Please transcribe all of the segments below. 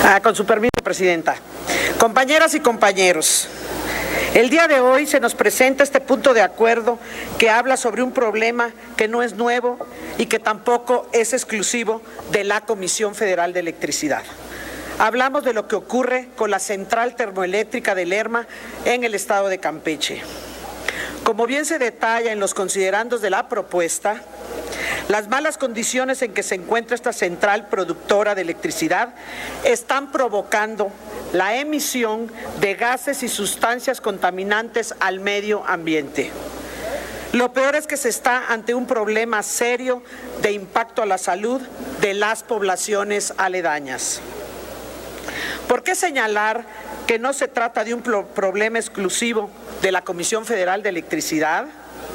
Con su permiso, Presidenta. Compañeras y compañeros, el día de hoy se nos presenta este punto de acuerdo que habla sobre un problema que no es nuevo y que tampoco es exclusivo de la Comisión Federal de Electricidad. Hablamos de lo que ocurre con la central termoeléctrica de Lerma en el estado de Campeche. Como bien se detalla en los considerandos de la propuesta, las malas condiciones en que se encuentra esta central productora de electricidad están provocando la emisión de gases y sustancias contaminantes al medio ambiente. Lo peor es que se está ante un problema serio de impacto a la salud de las poblaciones aledañas. ¿Por qué señalar que no se trata de un problema exclusivo de la Comisión Federal de Electricidad?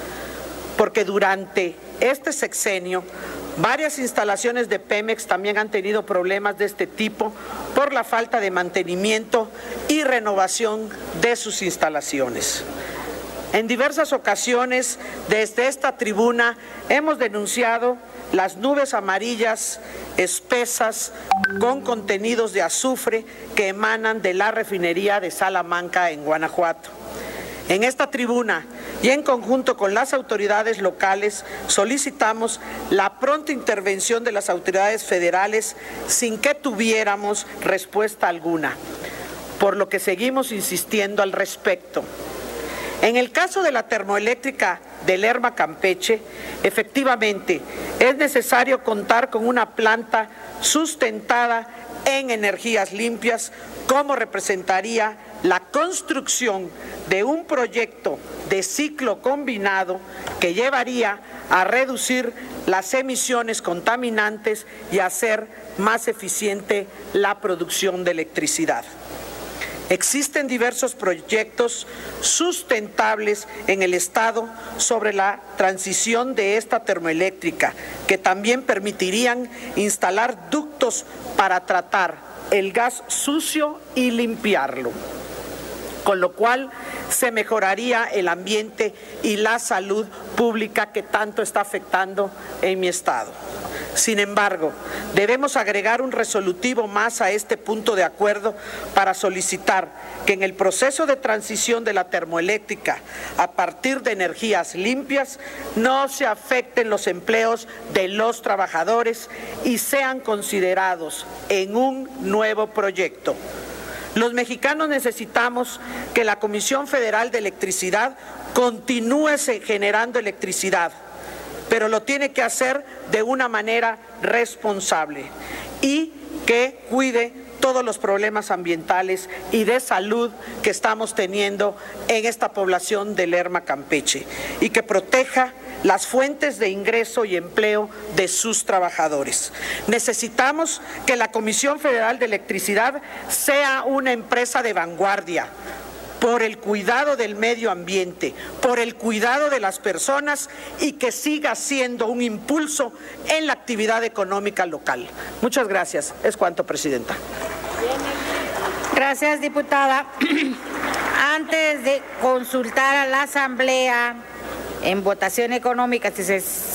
Porque durante este sexenio, varias instalaciones de Pemex también han tenido problemas de este tipo por la falta de mantenimiento y renovación de sus instalaciones. En diversas ocasiones, desde esta tribuna, hemos denunciado las nubes amarillas espesas con contenidos de azufre que emanan de la refinería de Salamanca en Guanajuato. En esta tribuna y en conjunto con las autoridades locales solicitamos la pronta intervención de las autoridades federales sin que tuviéramos respuesta alguna, por lo que seguimos insistiendo al respecto. En el caso de la termoeléctrica de Lerma, Campeche, efectivamente es necesario contar con una planta sustentada en energías limpias, como representaría la construcción de un proyecto de ciclo combinado que llevaría a reducir las emisiones contaminantes y a hacer más eficiente la producción de electricidad. Existen diversos proyectos sustentables en el Estado sobre la transición de esta termoeléctrica que también permitirían instalar ductos para tratar el gas sucio y limpiarlo, con lo cual se mejoraría el ambiente y la salud pública que tanto está afectando en mi estado. Sin embargo, debemos agregar un resolutivo más a este punto de acuerdo para solicitar que en el proceso de transición de la termoeléctrica a partir de energías limpias no se afecten los empleos de los trabajadores y sean considerados en un nuevo proyecto. Los mexicanos necesitamos que la Comisión Federal de Electricidad continúe generando electricidad, pero lo tiene que hacer de una manera responsable y que cuide todos los problemas ambientales y de salud que estamos teniendo en esta población de Lerma, Campeche, y que proteja las fuentes de ingreso y empleo de sus trabajadores. Necesitamos que la Comisión Federal de Electricidad sea una empresa de vanguardia, por el cuidado del medio ambiente, por el cuidado de las personas y que siga siendo un impulso en la actividad económica local. Muchas gracias. Es cuanto, Presidenta. Gracias, diputada. Antes de consultar a la Asamblea en votación económica, si se